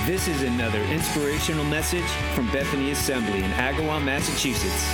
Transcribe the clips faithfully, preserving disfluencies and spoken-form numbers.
This is another inspirational message from Bethany Assembly in Agawam, Massachusetts.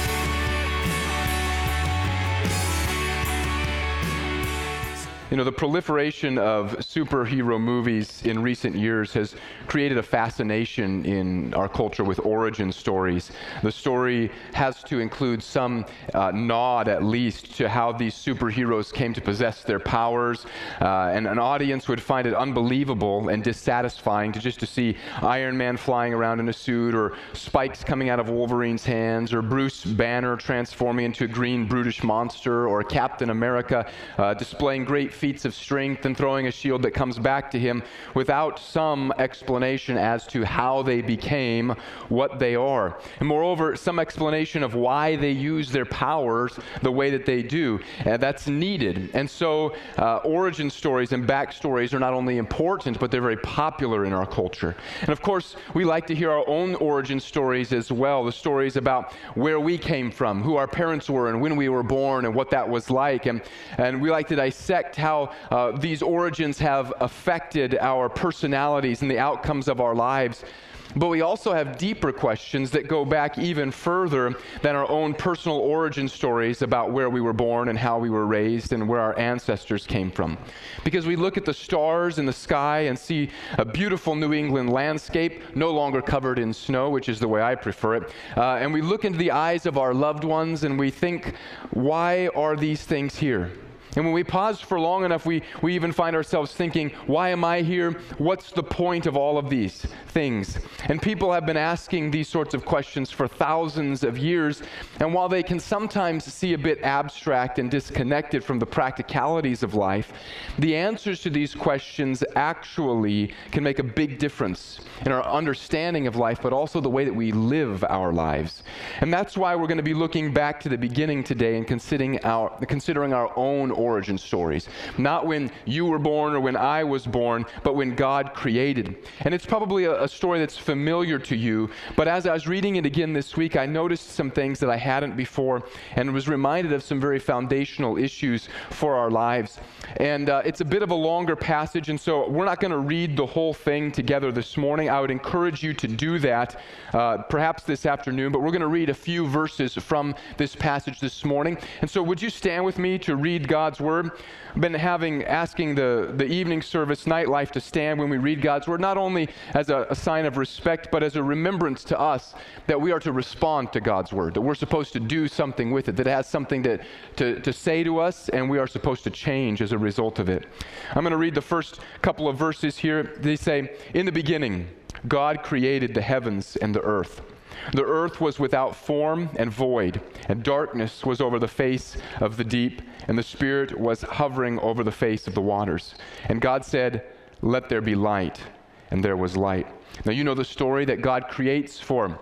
You know, the proliferation of superhero movies in recent years has created a fascination in our culture with origin stories. The story has to include some uh, nod, at least, to how these superheroes came to possess their powers, uh, and an audience would find it unbelievable and dissatisfying to just to see Iron Man flying around in a suit, or spikes coming out of Wolverine's hands, or Bruce Banner transforming into a green brutish monster, or Captain America uh, displaying great feats of strength and throwing a shield that comes back to him without some explanation as to how they became what they are. And moreover, some explanation of why they use their powers the way that they do. And that's needed. And so uh, origin stories and backstories are not only important, but they're very popular in our culture. And of course, we like to hear our own origin stories as well, the stories about where we came from, who our parents were, and when we were born, and what that was like. And, and we like to dissect how Uh, these origins have affected our personalities and the outcomes of our lives. But we also have deeper questions that go back even further than our own personal origin stories about where we were born and how we were raised and where our ancestors came from. Because we look at the stars in the sky and see a beautiful New England landscape, no longer covered in snow, which is the way I prefer it. Uh, and we look into the eyes of our loved ones and we think, why are these things here? And when we pause for long enough, we, we even find ourselves thinking, why am I here? What's the point of all of these things? And people have been asking these sorts of questions for thousands of years. And while they can sometimes see a bit abstract and disconnected from the practicalities of life, the answers to these questions actually can make a big difference in our understanding of life, but also the way that we live our lives. And that's why we're going to be looking back to the beginning today and considering our, considering our own origin stories. Not when you were born or when I was born, but when God created. And it's probably a, a story that's familiar to you, but as I was reading it again this week, I noticed some things that I hadn't before and was reminded of some very foundational issues for our lives. And uh, it's a bit of a longer passage, and so we're not going to read the whole thing together this morning. I would encourage you to do that uh, perhaps this afternoon, but we're going to read a few verses from this passage this morning. And so would you stand with me to read God's Word? I've been having, asking the, the evening service, Nightlife, to stand when we read God's Word, not only as a, a sign of respect, but as a remembrance to us that we are to respond to God's Word, that we're supposed to do something with it, that it has something to, to, to say to us, and we are supposed to change as a result of it. I'm going to read the first couple of verses here. They say, "In the beginning, God created the heavens and the earth. The earth was without form and void, and darkness was over the face of the deep, and the Spirit was hovering over the face of the waters. And God said, 'Let there be light,' and there was light." Now you know the story that God creates for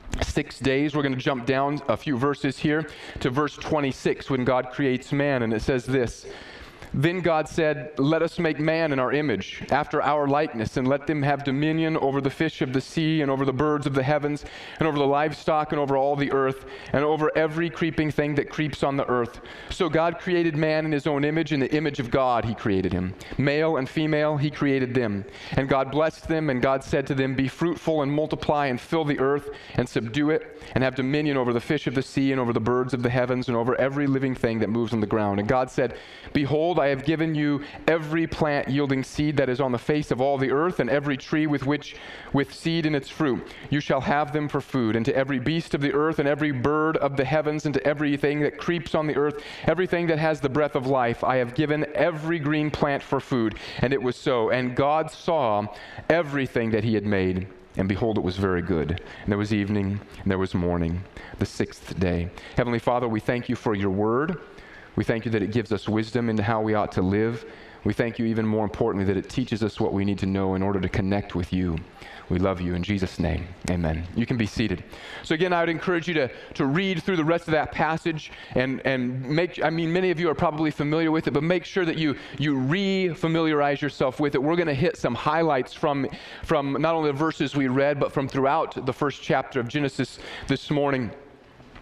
six days. We're going to jump down a few verses here to verse twenty-six when God creates man, and it says this: "Then God said, 'Let us make man in our image, after our likeness, and let them have dominion over the fish of the sea, and over the birds of the heavens, and over the livestock, and over all the earth, and over every creeping thing that creeps on the earth.' So God created man in his own image. In the image of God he created him. Male and female he created them. And God blessed them, and God said to them, 'Be fruitful and multiply, and fill the earth, and subdue it, and have dominion over the fish of the sea, and over the birds of the heavens, and over every living thing that moves on the ground.' And God said, 'Behold, I have given you every plant yielding seed that is on the face of all the earth, and every tree with which with seed in its fruit. You shall have them for food. And to every beast of the earth, and every bird of the heavens, and to everything that creeps on the earth, everything that has the breath of life, I have given every green plant for food.' And it was so. And God saw everything that he had made, and behold, it was very good. And there was evening, and there was morning, the sixth day." Heavenly Father, we thank you for your word. We thank you that it gives us wisdom into how we ought to live. We thank you even more importantly that it teaches us what we need to know in order to connect with you. We love you. In Jesus' name, amen. You can be seated. So again, I would encourage you to, to read through the rest of that passage and, and make, I mean, many of you are probably familiar with it, but make sure that you, you re-familiarize yourself with it. We're going to hit some highlights from, from not only the verses we read, but from throughout the first chapter of Genesis this morning.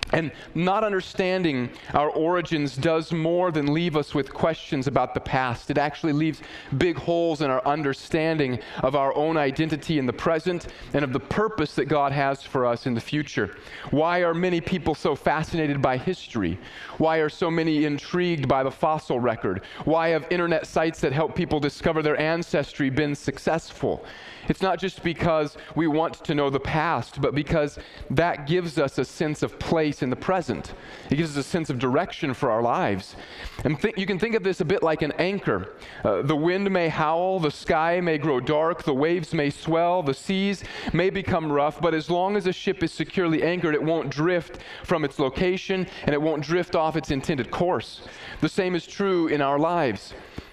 And not understanding our origins does more than leave us with questions about the past. It actually leaves big holes in our understanding of our own identity in the present and of the purpose that God has for us in the future. Why are many people so fascinated by history? Why are so many intrigued by the fossil record? Why have internet sites that help people discover their ancestry been successful? It's not just because we want to know the past, but because that gives us a sense of place in the present. It gives us a sense of direction for our lives. And th- you can think of this a bit like an anchor. Uh, the wind may howl, the sky may grow dark, the waves may swell, the seas may become rough, but as long as a ship is securely anchored, it won't drift from its location and it won't drift off its intended course. The same is true in our lives.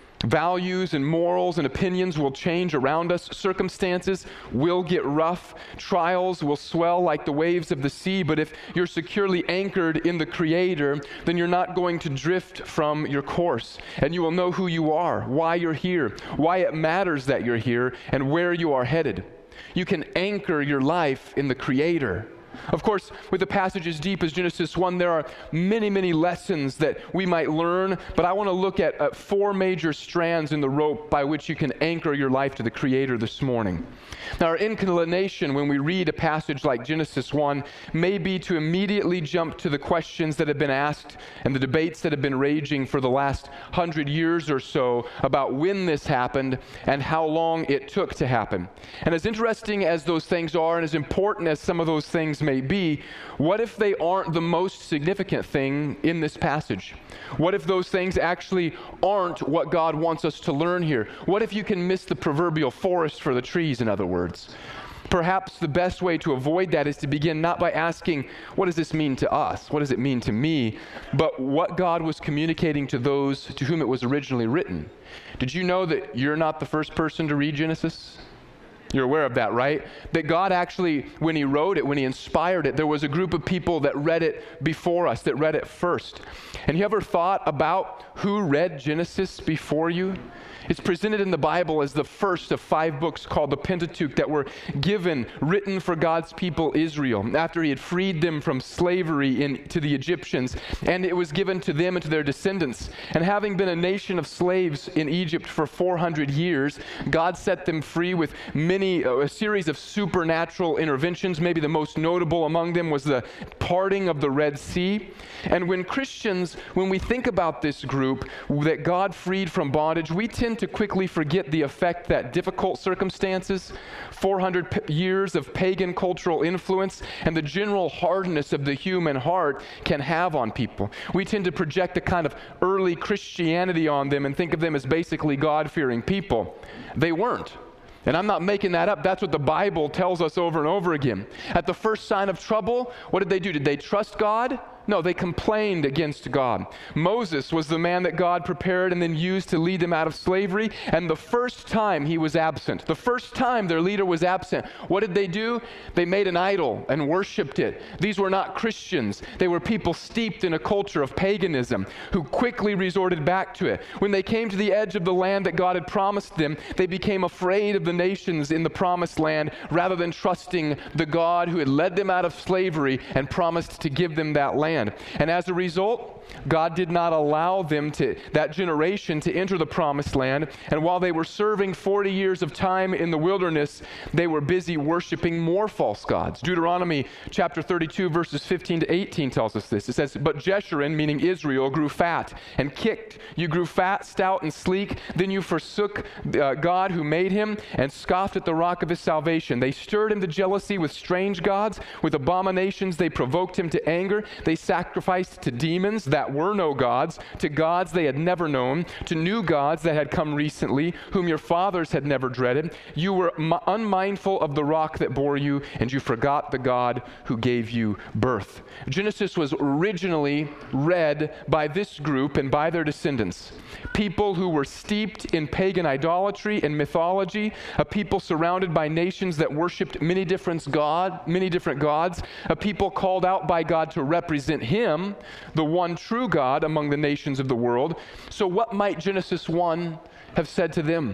Values and morals and opinions will change around us. Circumstances will get rough. Trials will swell like the waves of the sea. But if you're securely anchored in the Creator, then you're not going to drift from your course. And you will know who you are, why you're here, why it matters that you're here, and where you are headed. You can anchor your life in the Creator. Of course, with a passage as deep as Genesis one, there are many, many lessons that we might learn, but I want to look at uh, four major strands in the rope by which you can anchor your life to the Creator this morning. Now, our inclination when we read a passage like Genesis one may be to immediately jump to the questions that have been asked and the debates that have been raging for the last hundred years or so about when this happened and how long it took to happen. And as interesting as those things are, and as important as some of those things may be, what if they aren't the most significant thing in this passage? What if those things actually aren't what God wants us to learn here? What if you can miss the proverbial forest for the trees, in other words? Perhaps the best way to avoid that is to begin not by asking, what does this mean to us? What does it mean to me? But what God was communicating to those to whom it was originally written. Did you know that you're not the first person to read Genesis? You're aware of that, right? That God actually, when He wrote it, when He inspired it, there was a group of people that read it before us, that read it first. And you ever thought about who read Genesis before you? It's presented in the Bible as the first of five books called the Pentateuch that were given, written for God's people Israel, after He had freed them from slavery in, to the Egyptians. And it was given to them and to their descendants. And having been a nation of slaves in Egypt for four hundred years, God set them free with many, uh, a series of supernatural interventions. Maybe the most notable among them was the parting of the Red Sea. And when Christians, when we think about this group that God freed from bondage, we tend to quickly forget the effect that difficult circumstances, four hundred p- years of pagan cultural influence, and the general hardness of the human heart can have on people. We tend to project a kind of early Christianity on them and think of them as basically God-fearing people. They weren't. And I'm not making that up. That's what the Bible tells us over and over again. At the first sign of trouble, what did they do? Did they trust God? No, they complained against God. Moses was the man that God prepared and then used to lead them out of slavery. And the first time he was absent, the first time their leader was absent, what did they do? They made an idol and worshiped it. These were not Christians. They were people steeped in a culture of paganism who quickly resorted back to it. When they came to the edge of the land that God had promised them, they became afraid of the nations in the promised land rather than trusting the God who had led them out of slavery and promised to give them that land. And as a result, God did not allow them to, that generation, to enter the promised land. And while they were serving forty years of time in the wilderness, they were busy worshiping more false gods. Deuteronomy chapter thirty-two, verses fifteen to eighteen tells us this. It says, "But Jeshurun," meaning Israel, "grew fat and kicked. You grew fat, stout, and sleek. Then you forsook uh, God who made him and scoffed at the rock of his salvation. They stirred him to jealousy with strange gods. With abominations they provoked him to anger. They sacrificed to demons that were no gods, to gods they had never known, to new gods that had come recently, whom your fathers had never dreaded. You were m- unmindful of the rock that bore you, and you forgot the God who gave you birth." Genesis was originally read by this group and by their descendants, people who were steeped in pagan idolatry and mythology, a people surrounded by nations that worshipped many different God, many different gods, a people called out by God to represent Him, the one true God, among the nations of the world. So what might Genesis one have said to them?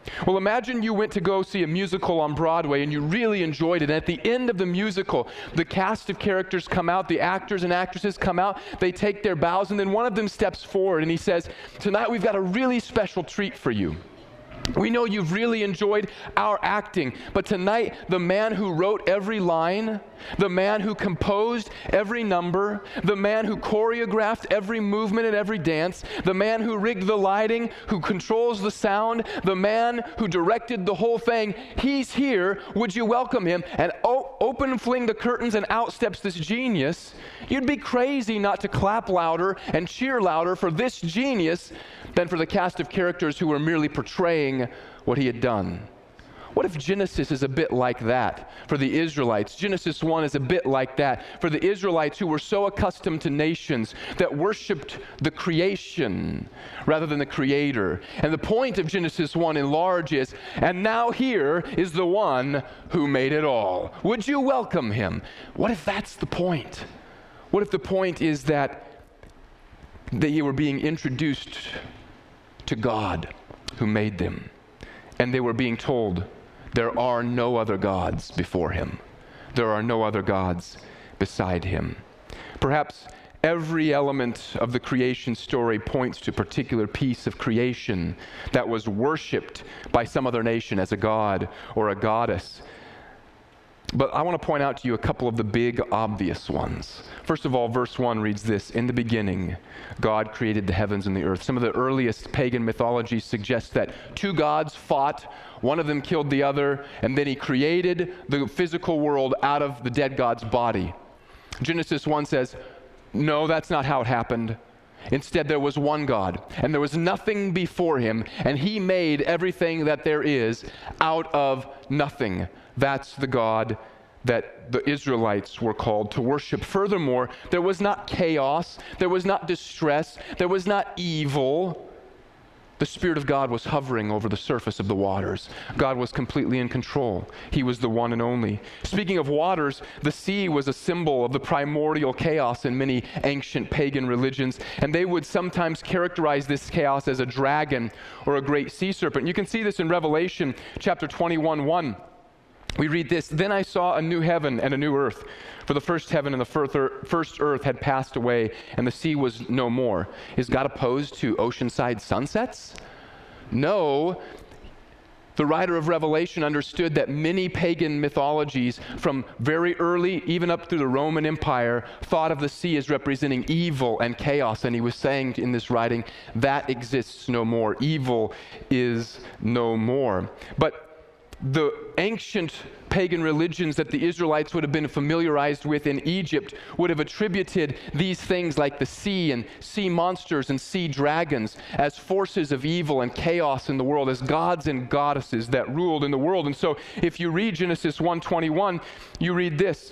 Well, imagine you went to go see a musical on Broadway and you really enjoyed it. And at the end of the musical, the cast of characters come out, the actors and actresses come out, they take their bows, and then one of them steps forward and he says, "Tonight we've got a really special treat for you. We know you've really enjoyed our acting, but tonight the man who wrote every line, the man who composed every number, the man who choreographed every movement and every dance, the man who rigged the lighting, who controls the sound, the man who directed the whole thing, he's here. Would you welcome him?" And oh, open fling the curtains and out steps this genius. You'd be crazy not to clap louder and cheer louder for this genius than for the cast of characters who were merely portraying what he had done. What if Genesis is a bit like that for the Israelites? Genesis one is a bit like that for the Israelites who were so accustomed to nations that worshiped the creation rather than the Creator. And the point of Genesis one in large is, and now here is the one who made it all. Would you welcome him? What if that's the point? What if the point is that they were being introduced to God who made them, and they were being told, there are no other gods before him. There are no other gods beside him. Perhaps every element of the creation story points to a particular piece of creation that was worshipped by some other nation as a god or a goddess. But I want to point out to you a couple of the big obvious ones. First of all, verse one reads this: "In the beginning, God created the heavens and the earth." Some of the earliest pagan mythologies suggest that two gods fought, one of them killed the other, and then he created the physical world out of the dead god's body. Genesis one says, no, that's not how it happened. Instead, there was one God, and there was nothing before him, and he made everything that there is out of nothing. That's the God that the Israelites were called to worship. Furthermore, there was not chaos, there was not distress, there was not evil. The Spirit of God was hovering over the surface of the waters. God was completely in control. He was the one and only. Speaking of waters, the sea was a symbol of the primordial chaos in many ancient pagan religions, and they would sometimes characterize this chaos as a dragon or a great sea serpent. You can see this in Revelation chapter twenty-one one. We read this: "Then I saw a new heaven and a new earth, for the first heaven and the first earth had passed away, and the sea was no more." Is God opposed to oceanside sunsets? No. The writer of Revelation understood that many pagan mythologies from very early, even up through the Roman Empire, thought of the sea as representing evil and chaos. And he was saying in this writing, that exists no more. Evil is no more. But the ancient pagan religions that the Israelites would have been familiarized with in Egypt would have attributed these things like the sea and sea monsters and sea dragons as forces of evil and chaos in the world, as gods and goddesses that ruled in the world. And so if you read Genesis one twenty-one, you read this: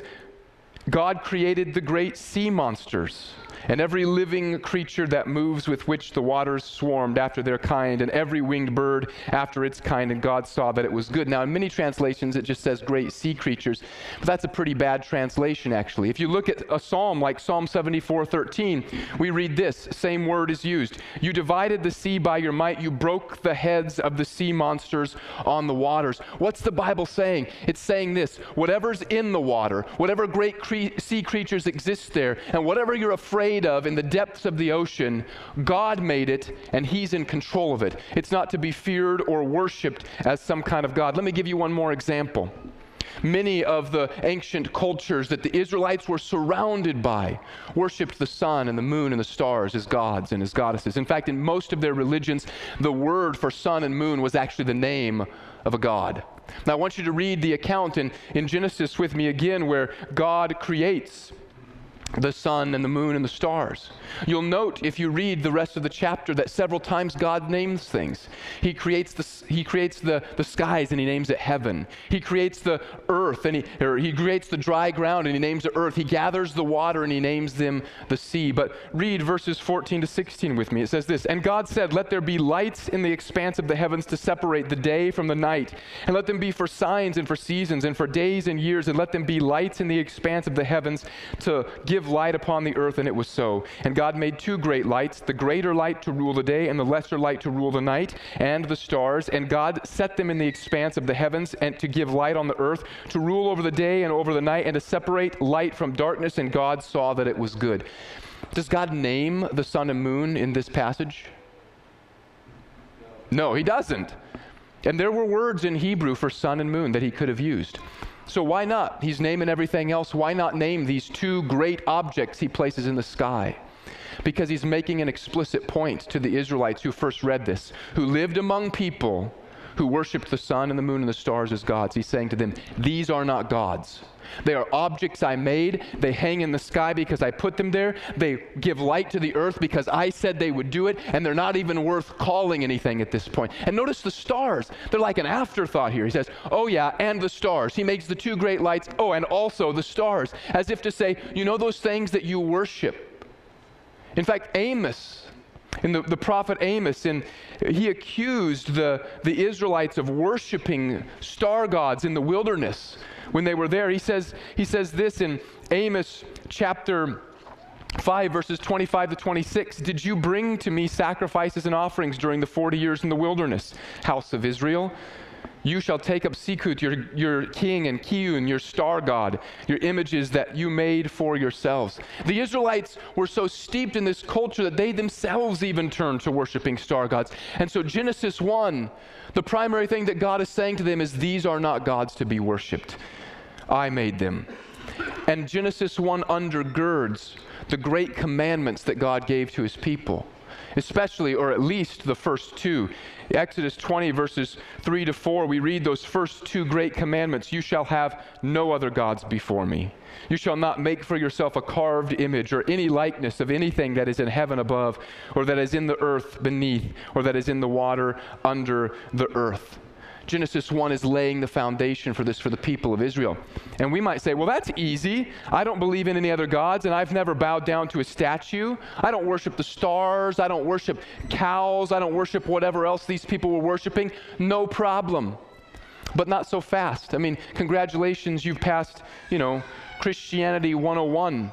God created the great sea monsters and every living creature that moves, with which the waters swarmed after their kind, and every winged bird after its kind, and God saw that it was good. Now, in many translations, it just says great sea creatures, but that's a pretty bad translation, actually. If you look at a psalm like Psalm seventy-four thirteen, we read this, same word is used: "You divided the sea by your might, you broke the heads of the sea monsters on the waters." What's the Bible saying? It's saying this: whatever's in the water, whatever great cre- sea creatures exist there, and whatever you're afraid of in the depths of the ocean, God made it, and he's in control of it. It's not to be feared or worshiped as some kind of God. Let me give you one more example. Many of the ancient cultures that the Israelites were surrounded by worshiped the sun and the moon and the stars as gods and as goddesses. In fact, in most of their religions, the word for sun and moon was actually the name of a god. Now, I want you to read the account in, in Genesis with me again, where God creates the sun and the moon and the stars. You'll note, if you read the rest of the chapter, that several times God names things. He creates the he creates the, the skies, and he names it heaven. He creates the earth, and he or he creates the dry ground, and he names it earth. He gathers the water, and he names them the sea. But read verses fourteen to sixteen with me. It says this: "And God said, let there be lights in the expanse of the heavens to separate the day from the night, and let them be for signs and for seasons and for days and years, and let them be lights in the expanse of the heavens to give give light upon the earth, and it was so. And God made two great lights, the greater light to rule the day and the lesser light to rule the night, and the stars. And God set them in the expanse of the heavens and to give light on the earth, to rule over the day and over the night, and to separate light from darkness. And God saw that it was good. Does God name the sun and moon in this passage? No, he doesn't. And there were words in Hebrew for sun and moon that he could have used. So why not? He's naming everything else. Why not name these two great objects he places in the sky? Because he's making an explicit point to the Israelites who first read this, who lived among people who worshiped the sun and the moon and the stars as gods. He's saying to them, these are not gods. They are objects I made. They hang in the sky because I put them there. They give light to the earth because I said they would do it, and they're not even worth calling anything at this point. And notice the stars. They're like an afterthought here. He says, oh yeah, and the stars. He makes the two great lights. Oh, and also the stars, as if to say, you know those things that you worship. In fact, Amos, in the, the prophet Amos, in, he accused the, the Israelites of worshiping star gods in the wilderness. When they were there, he says, he says this in Amos chapter five, verses twenty-five to twenty-six, did you bring to me sacrifices and offerings during the forty years in the wilderness, house of Israel? You shall take up Sekut, your, your king, and Kiun, your star god, your images that you made for yourselves. The Israelites were so steeped in this culture that they themselves even turned to worshiping star gods. And so Genesis one, the primary thing that God is saying to them is, these are not gods to be worshiped. I made them. And Genesis one undergirds the great commandments that God gave to his people, especially, or at least, the first two. Exodus twenty, verses three to four, we read those first two great commandments. You shall have no other gods before me. You shall not make for yourself a carved image or any likeness of anything that is in heaven above, or that is in the earth beneath, or that is in the water under the earth. Genesis one is laying the foundation for this for the people of Israel. And we might say, well, that's easy. I don't believe in any other gods, and I've never bowed down to a statue. I don't worship the stars. I don't worship cows. I don't worship whatever else these people were worshiping. No problem. But not so fast. I mean, congratulations, you've passed, you know, Christianity one oh one.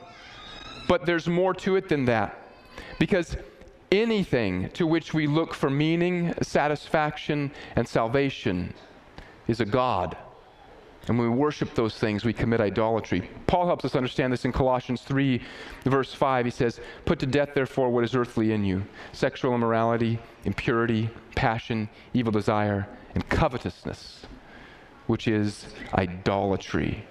But there's more to it than that. Because anything to which we look for meaning, satisfaction, and salvation is a god. And when we worship those things, we commit idolatry. Paul helps us understand this in Colossians three, verse five. He says, put to death, therefore, what is earthly in you, sexual immorality, impurity, passion, evil desire, and covetousness, which is idolatry.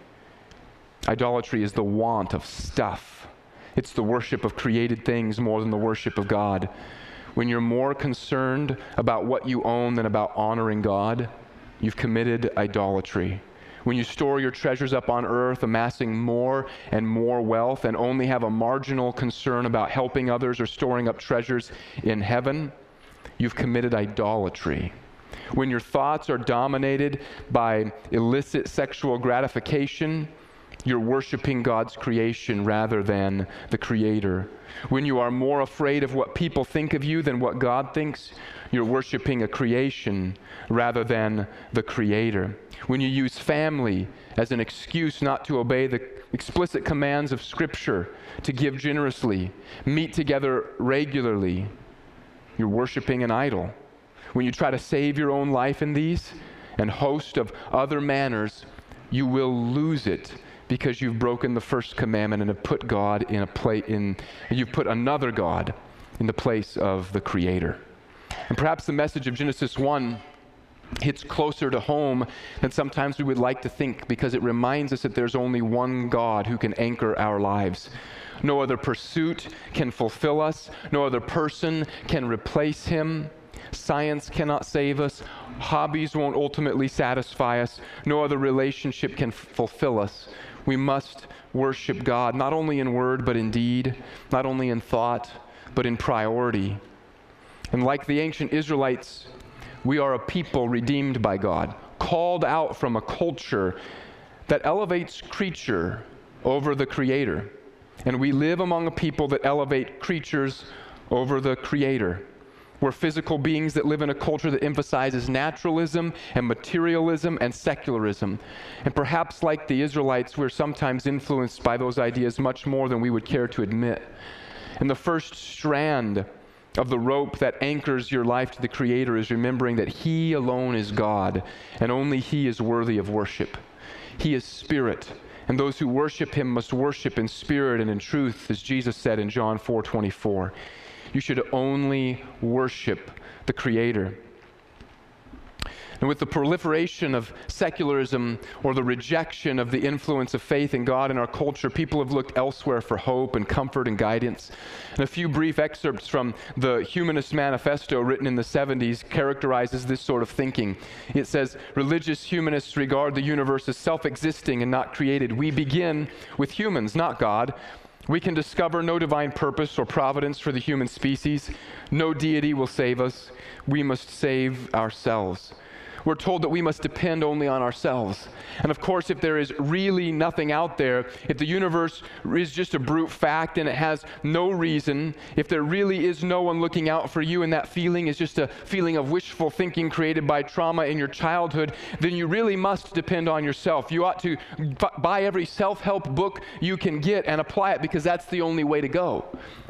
Idolatry is the want of stuff. It's the worship of created things more than the worship of God. When you're more concerned about what you own than about honoring God, you've committed idolatry. When you store your treasures up on earth, amassing more and more wealth, and only have a marginal concern about helping others or storing up treasures in heaven, you've committed idolatry. When your thoughts are dominated by illicit sexual gratification, you're worshiping God's creation rather than the Creator. When you are more afraid of what people think of you than what God thinks, you're worshiping a creation rather than the Creator. When you use family as an excuse not to obey the explicit commands of Scripture, to give generously, meet together regularly, you're worshiping an idol. When you try to save your own life in these and host of other manners, you will lose it, because you've broken the first commandment and have put God in a place in you've put another God in the place of the Creator. And perhaps the message of Genesis one hits closer to home than sometimes we would like to think, because it reminds us that there's only one God who can anchor our lives. No other pursuit can fulfill us. No other person can replace him. Science cannot save us. Hobbies won't ultimately satisfy us. No other relationship can f- fulfill us. We must worship God, not only in word, but in deed, not only in thought, but in priority. And like the ancient Israelites, we are a people redeemed by God, called out from a culture that elevates creature over the Creator. And we live among a people that elevate creatures over the Creator. We're physical beings that live in a culture that emphasizes naturalism and materialism and secularism. And perhaps like the Israelites, we're sometimes influenced by those ideas much more than we would care to admit. And the first strand of the rope that anchors your life to the Creator is remembering that He alone is God, and only He is worthy of worship. He is Spirit, and those who worship Him must worship in spirit and in truth, as Jesus said in John four twenty-four. You should only worship the Creator. And with the proliferation of secularism or the rejection of the influence of faith in God in our culture, people have looked elsewhere for hope and comfort and guidance. And a few brief excerpts from the Humanist Manifesto written in the seventies characterizes this sort of thinking. It says, religious humanists regard the universe as self-existing and not created. We begin with humans, not God. We can discover no divine purpose or providence for the human species. No deity will save us. We must save ourselves. We're told that we must depend only on ourselves. And of course, if there is really nothing out there, if the universe is just a brute fact and it has no reason, if there really is no one looking out for you and that feeling is just a feeling of wishful thinking created by trauma in your childhood, then you really must depend on yourself. You ought to buy every self-help book you can get and apply it, because that's the only way to go.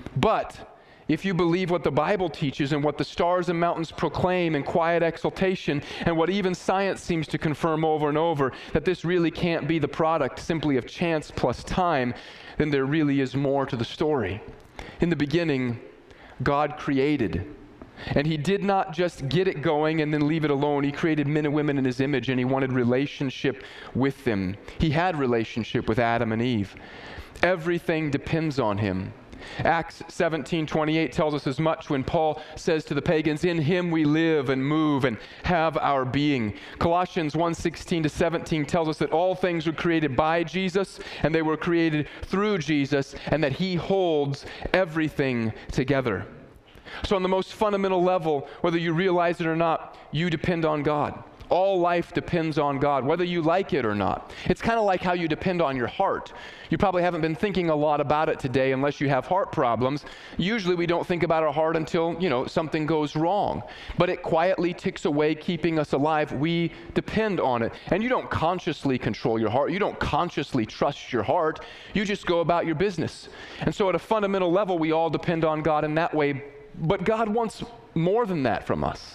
But if you believe what the Bible teaches and what the stars and mountains proclaim in quiet exultation, and what even science seems to confirm over and over, that this really can't be the product simply of chance plus time, then there really is more to the story. In the beginning, God created. And He did not just get it going and then leave it alone. He created men and women in His image, and He wanted relationship with them. He had relationship with Adam and Eve. Everything depends on Him. Acts seventeen twenty-eight tells us as much when Paul says to the pagans, in Him we live and move and have our being. Colossians one sixteen to seventeen tells us that all things were created by Jesus, and they were created through Jesus, and that He holds everything together. So on the most fundamental level, whether you realize it or not, you depend on God. All life depends on God, whether you like it or not. It's kind of like how you depend on your heart. You probably haven't been thinking a lot about it today unless you have heart problems. Usually we don't think about our heart until, you know, something goes wrong. But it quietly ticks away, keeping us alive. We depend on it. And you don't consciously control your heart. You don't consciously trust your heart. You just go about your business. And so at a fundamental level, we all depend on God in that way. But God wants more than that from us.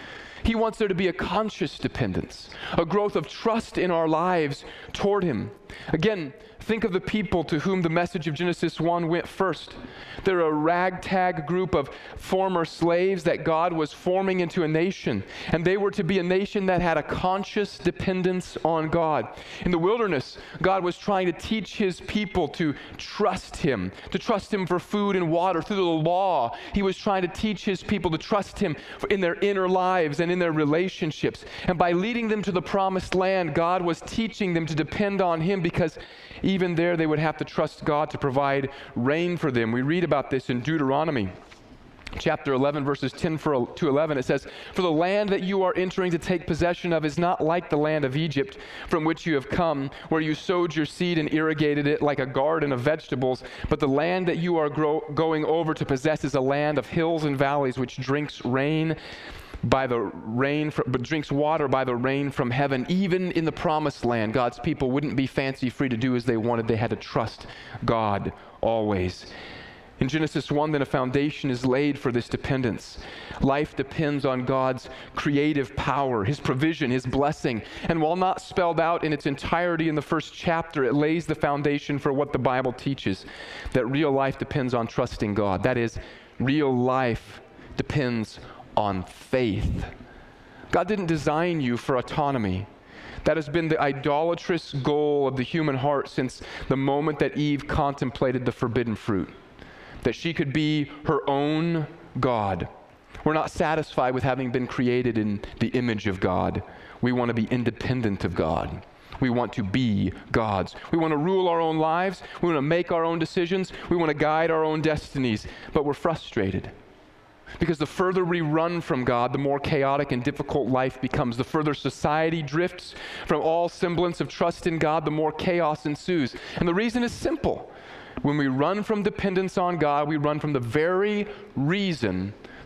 He wants there to be a conscious dependence, a growth of trust in our lives toward Him. Again, think of the people to whom the message of Genesis one went first. They're a ragtag group of former slaves that God was forming into a nation, and they were to be a nation that had a conscious dependence on God. In the wilderness, God was trying to teach His people to trust Him, to trust Him for food and water. Through the law, He was trying to teach His people to trust Him in their inner lives and in their relationships. And by leading them to the promised land, God was teaching them to depend on Him, because even there they would have to trust God to provide rain for them. We read about this in Deuteronomy chapter eleven, verses ten to eleven. It says, for the land that you are entering to take possession of is not like the land of Egypt from which you have come, where you sowed your seed and irrigated it like a garden of vegetables. But the land that you are grow- going over to possess is a land of hills and valleys, which drinks rain by the rain, from, but drinks water by the rain from heaven. Even in the promised land, God's people wouldn't be fancy free to do as they wanted. They had to trust God always. In Genesis one, then, a foundation is laid for this dependence. Life depends on God's creative power, His provision, His blessing. And while not spelled out in its entirety in the first chapter, it lays the foundation for what the Bible teaches, that real life depends on trusting God. That is, real life depends on faith. God didn't design you for autonomy. That has been the idolatrous goal of the human heart since the moment that Eve contemplated the forbidden fruit, that she could be her own God. We're not satisfied with having been created in the image of God. We want to be independent of God. We want to be God's. We want to rule our own lives. We want to make our own decisions. We want to guide our own destinies. But we're frustrated, because the further we run from God, the more chaotic and difficult life becomes. The further society drifts from all semblance of trust in God, the more chaos ensues. And the reason is simple. When we run from dependence on God, we run from the very reason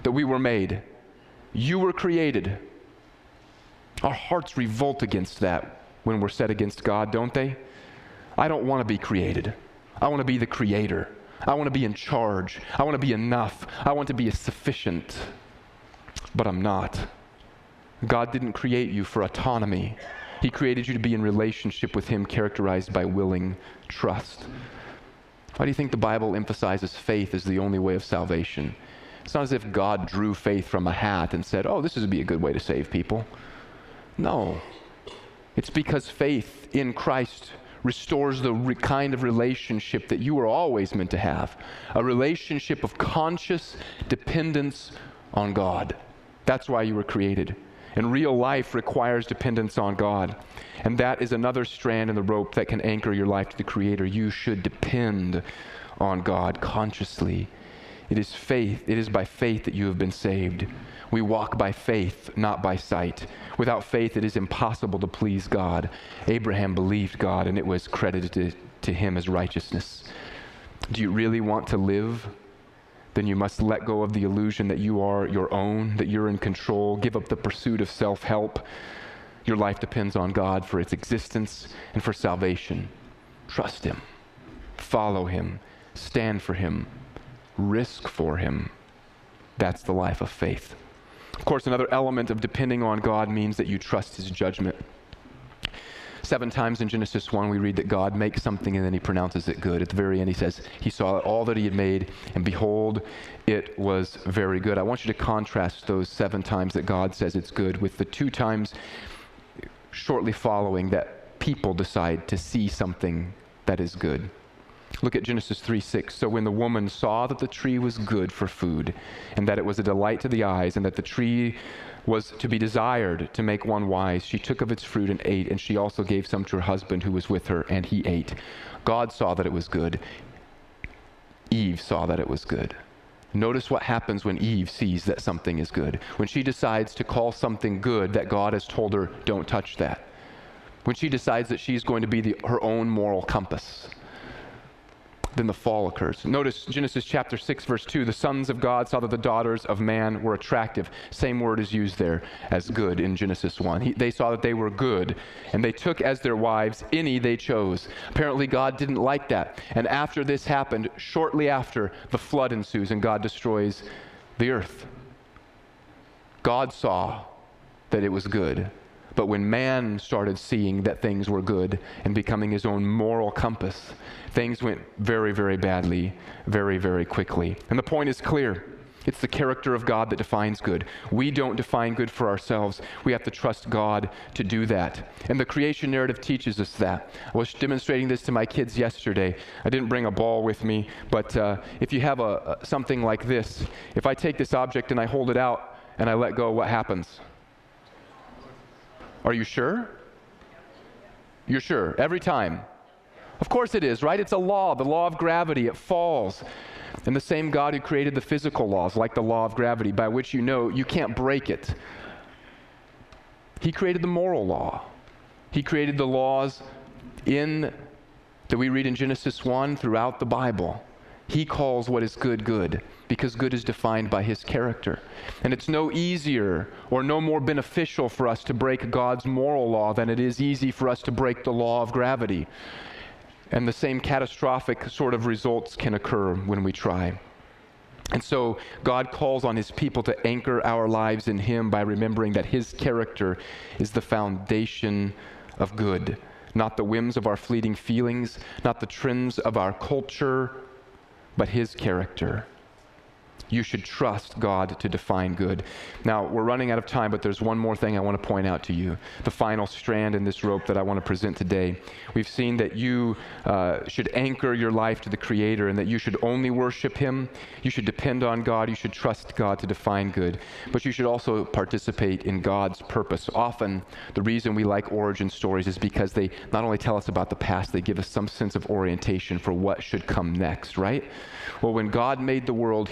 that we were made. You were created. Our hearts revolt against that when we're set against God, don't they? I don't want to be created. I want to be the creator. I want to be in charge. I want to be enough. I want to be sufficient. But I'm not. God didn't create you for autonomy. He created you to be in relationship with Him, characterized by willing trust. Why do you think the Bible emphasizes faith as the only way of salvation? It's not as if God drew faith from a hat and said, oh, this would be a good way to save people. No. It's because faith in Christ restores the re- kind of relationship that you were always meant to have, a relationship of conscious dependence on God. That's why you were created. And real life requires dependence on God. And that is another strand in the rope that can anchor your life to the Creator. You should depend on God consciously. It is faith. It is by faith that you have been saved. We walk by faith, not by sight. Without faith, it is impossible to please God. Abraham believed God, and it was credited to, to him as righteousness. Do you really want to live? Then you must let go of the illusion that you are your own, that you're in control. Give up the pursuit of self-help. Your life depends on God for its existence and for salvation. Trust Him. Follow Him. Stand for Him. Risk for Him. That's the life of faith. Of course, another element of depending on God means that you trust His judgment. Seven times in Genesis one, we read that God makes something and then He pronounces it good. At the very end, He says, He saw all that He had made, and behold, it was very good. I want you to contrast those seven times that God says it's good with the two times shortly following that people decide to see something that is good. Look at Genesis three six. So when the woman saw that the tree was good for food, and that it was a delight to the eyes, and that the tree was to be desired to make one wise, she took of its fruit and ate, and she also gave some to her husband who was with her, and he ate. God saw that it was good. Eve saw that it was good. Notice what happens when Eve sees that something is good. When she decides to call something good that God has told her, don't touch that. When she decides that she's going to be the, her own moral compass. Then the fall occurs. Notice Genesis chapter six, verse two. The sons of God saw that the daughters of man were attractive. Same word is used there as good in Genesis one. He, they saw that they were good, and they took as their wives any they chose. Apparently God didn't like that. And after this happened, shortly after, the flood ensues and God destroys the earth. God saw that it was good. But when man started seeing that things were good and becoming his own moral compass, things went very, very badly, very, very quickly. And the point is clear. It's the character of God that defines good. We don't define good for ourselves. We have to trust God to do that. And the creation narrative teaches us that. I was demonstrating this to my kids yesterday. I didn't bring a ball with me, but uh, if you have a, a something like this, if I take this object and I hold it out and I let go, what happens? Are you sure? You're sure, every time. Of course it is, right? It's a law, the law of gravity. It falls. And the same God who created the physical laws, like the law of gravity, by which you know you can't break it. He created the moral law. He created the laws in that we read in Genesis one throughout the Bible. He calls what is good, good, because good is defined by His character. And it's no easier or no more beneficial for us to break God's moral law than it is easy for us to break the law of gravity. And the same catastrophic sort of results can occur when we try. And so God calls on His people to anchor our lives in Him by remembering that His character is the foundation of good, not the whims of our fleeting feelings, not the trends of our culture, but His character. You should trust God to define good. Now, we're running out of time, but there's one more thing I want to point out to you. The final strand in this rope that I want to present today. We've seen that you uh, should anchor your life to the Creator and that you should only worship Him. You should depend on God. You should trust God to define good. But you should also participate in God's purpose. Often, the reason we like origin stories is because they not only tell us about the past, they give us some sense of orientation for what should come next, right? Well, when God made the world, He created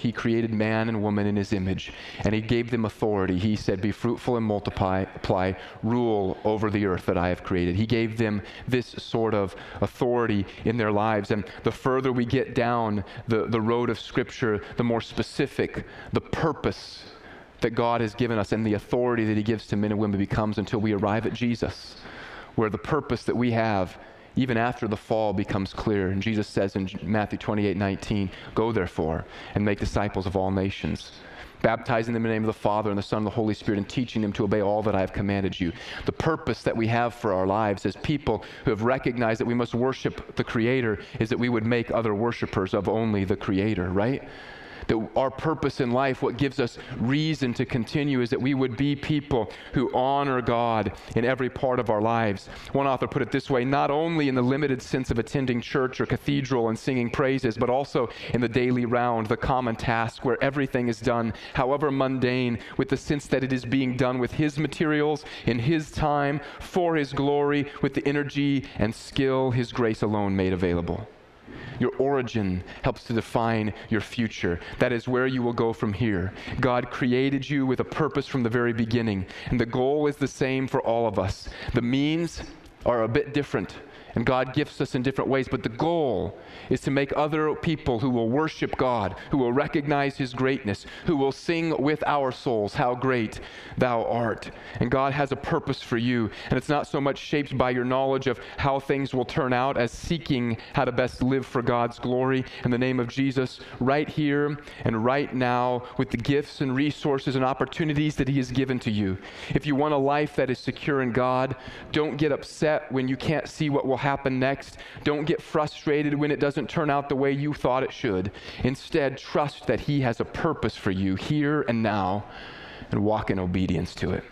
created man and woman in his image, and he gave them authority. He said, be fruitful and multiply, apply, rule over the earth that I have created. He gave them this sort of authority in their lives. And the further we get down the, the road of Scripture, the more specific the purpose that God has given us and the authority that he gives to men and women becomes until we arrive at Jesus, where the purpose that we have even after the fall becomes clear. And Jesus says in Matthew twenty-eight nineteen, go therefore and make disciples of all nations, baptizing them in the name of the Father and the Son and the Holy Spirit, and teaching them to obey all that I have commanded you. The purpose that we have for our lives as people who have recognized that we must worship the Creator is that we would make other worshipers of only the Creator, right? That our purpose in life, what gives us reason to continue, is that we would be people who honor God in every part of our lives. One author put it this way, not only in the limited sense of attending church or cathedral and singing praises, but also in the daily round, the common task where everything is done, however mundane, with the sense that it is being done with his materials, in his time, for his glory, with the energy and skill his grace alone made available. Your origin helps to define your future. That is where you will go from here. God created you with a purpose from the very beginning, and the goal is the same for all of us. The means are a bit different, and God gifts us in different ways, but the goal is to make other people who will worship God, who will recognize his greatness, who will sing with our souls, how great thou art. And God has a purpose for you, and it's not so much shaped by your knowledge of how things will turn out as seeking how to best live for God's glory in the name of Jesus right here and right now with the gifts and resources and opportunities that he has given to you. If you want a life that is secure in God, don't get upset when you can't see what will happen next. Don't get frustrated when it doesn't turn out the way you thought it should. Instead, trust that he has a purpose for you here and now, and walk in obedience to it.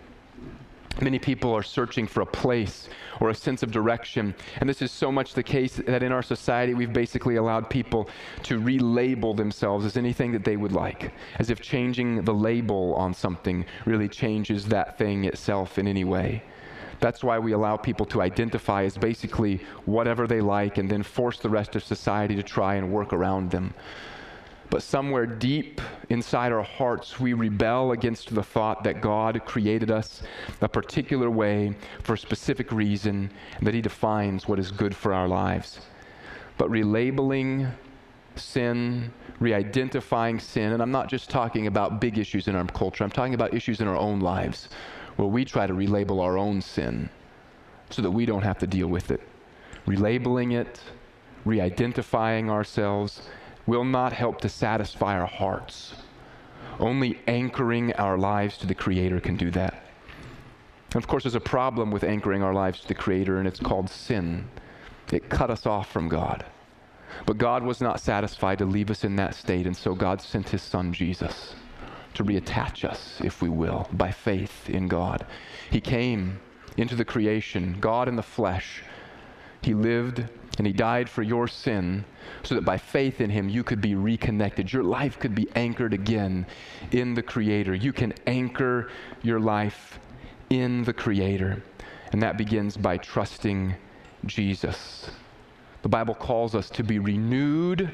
Many people are searching for a place or a sense of direction, and this is so much the case that in our society we've basically allowed people to relabel themselves as anything that they would like, as if changing the label on something really changes that thing itself in any way. That's why we allow people to identify as basically whatever they like and then force the rest of society to try and work around them. But somewhere deep inside our hearts, we rebel against the thought that God created us a particular way for a specific reason, and that he defines what is good for our lives. But relabeling sin, re-identifying sin, and I'm not just talking about big issues in our culture, I'm talking about issues in our own lives, where we try to relabel our own sin so that we don't have to deal with it. Relabeling it, re-identifying ourselves will not help to satisfy our hearts. Only anchoring our lives to the Creator can do that. And of course, there's a problem with anchoring our lives to the Creator, and it's called sin. It cut us off from God. But God was not satisfied to leave us in that state, and so God sent his Son, Jesus, to reattach us, if we will, by faith in God. He came into the creation, God in the flesh. He lived and he died for your sin so that by faith in him you could be reconnected. Your life could be anchored again in the Creator. You can anchor your life in the Creator, and that begins by trusting Jesus. The Bible calls us to be renewed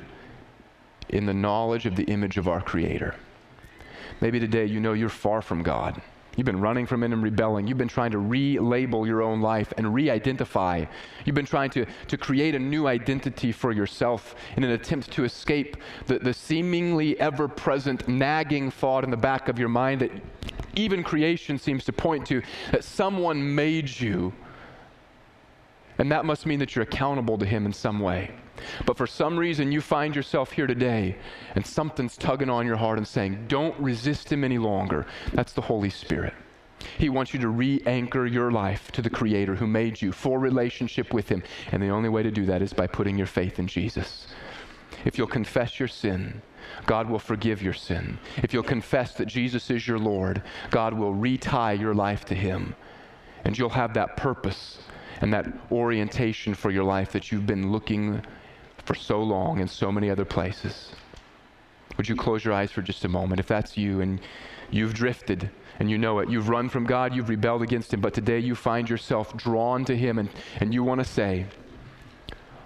in the knowledge of the image of our Creator. Maybe today you know you're far from God. You've been running from him and rebelling. You've been trying to relabel your own life and re-identify. You've been trying to, to create a new identity for yourself in an attempt to escape the, the seemingly ever-present nagging thought in the back of your mind that even creation seems to point to, that someone made you. And that must mean that you're accountable to him in some way. But for some reason, you find yourself here today, and something's tugging on your heart and saying, don't resist him any longer. That's the Holy Spirit. He wants you to re-anchor your life to the Creator who made you for relationship with him. And the only way to do that is by putting your faith in Jesus. If you'll confess your sin, God will forgive your sin. If you'll confess that Jesus is your Lord, God will retie your life to him. And you'll have that purpose and that orientation for your life that you've been looking for so long in so many other places. Would you close your eyes for just a moment? If that's you and you've drifted and you know it, you've run from God, you've rebelled against him, but today you find yourself drawn to him and, and you want to say,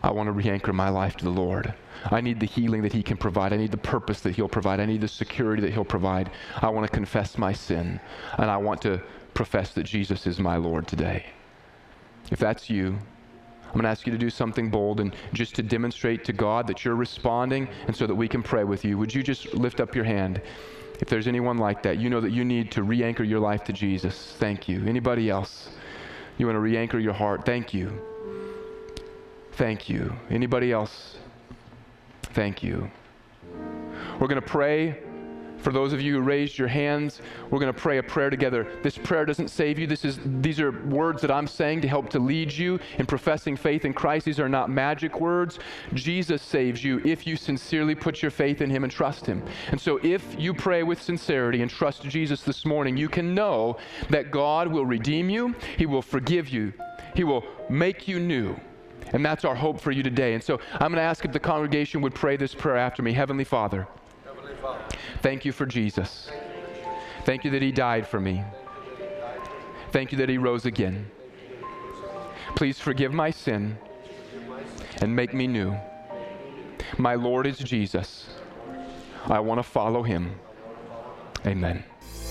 I want to re-anchor my life to the Lord. I need the healing that he can provide. I need the purpose that he'll provide. I need the security that he'll provide. I want to confess my sin, and I want to profess that Jesus is my Lord today. If that's you, I'm going to ask you to do something bold and just to demonstrate to God that you're responding, and so that we can pray with you. Would you just lift up your hand? If there's anyone like that, you know that you need to re-anchor your life to Jesus. Thank you. Anybody else? You want to re-anchor your heart? Thank you. Thank you. Anybody else? Thank you. We're going to pray. For those of you who raised your hands, we're going to pray a prayer together. This prayer doesn't save you. This is, these are words that I'm saying to help to lead you in professing faith in Christ. These are not magic words. Jesus saves you if you sincerely put your faith in him and trust him. And so if you pray with sincerity and trust Jesus this morning, you can know that God will redeem you. He will forgive you. He will make you new. And that's our hope for you today. And so I'm going to ask if the congregation would pray this prayer after me. Heavenly Father, thank you for Jesus. Thank you that he died for me. Thank you that he rose again. Please forgive my sin and make me new. My Lord is Jesus. I want to follow him. Amen.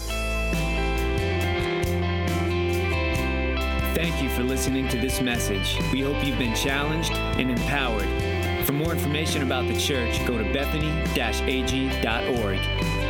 Thank you for listening to this message. We hope you've been challenged and empowered. For more information about the church, go to bethany dash a g dot org.